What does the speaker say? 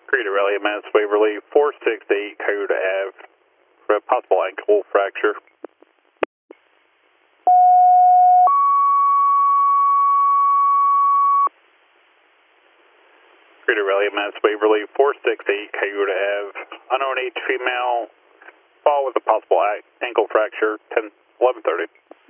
Creator Rally Mass Waverly 468 Coyote Ave for a possible ankle fracture. Creator Rally Mass Waverly 468 Coyote Ave. Unknown age female. Fall with a possible ankle fracture 11:30.